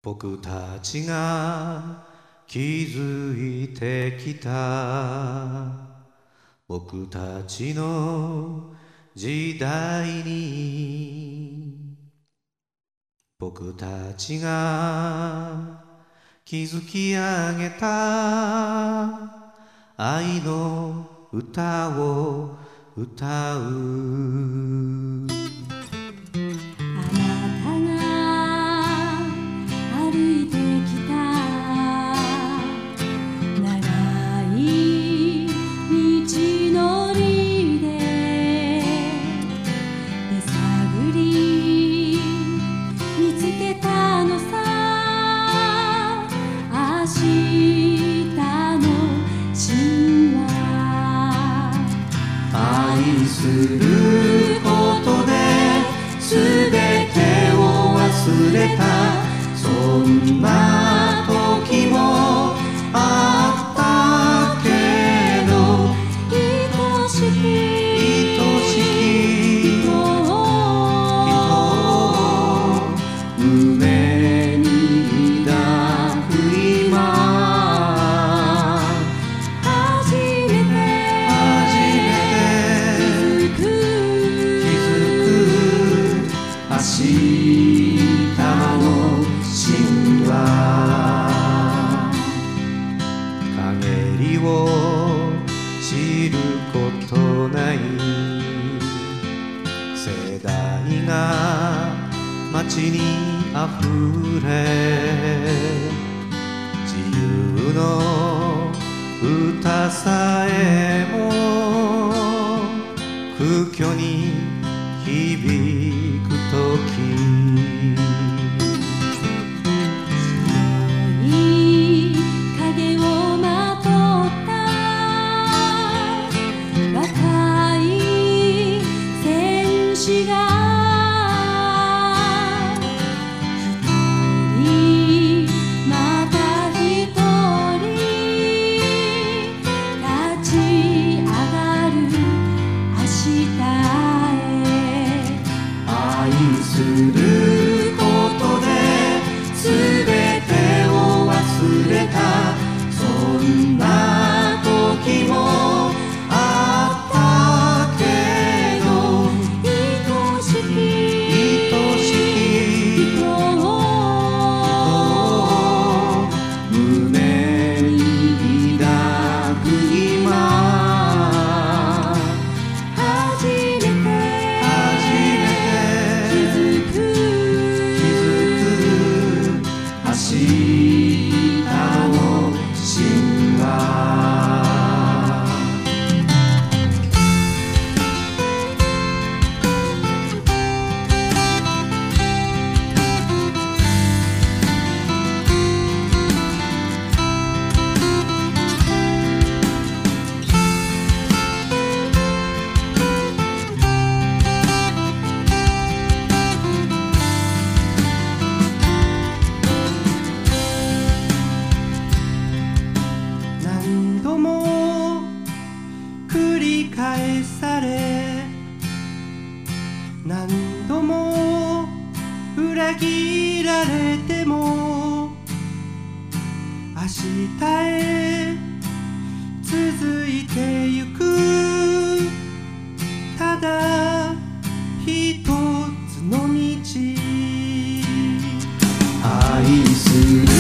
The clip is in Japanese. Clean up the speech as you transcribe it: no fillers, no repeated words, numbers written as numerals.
僕たちが築いてきた僕たちの時代に僕たちが築き上げた愛の歌を歌うすることで全てを忘れたそんな時もあったけど愛しき人を胸に抱く今明日の神話陰りを知ることない世代が街にあふれ自由の歌さえも空虚に響く時影をまとった若い戦士が一人また一人立ち上がる明日愛することで全てを忘れたそんな時もあったけど愛しき人を胸に抱く今明日の神話何度も繰り返され何度も裏切られても明日へ続いてゆくただ一つの道愛する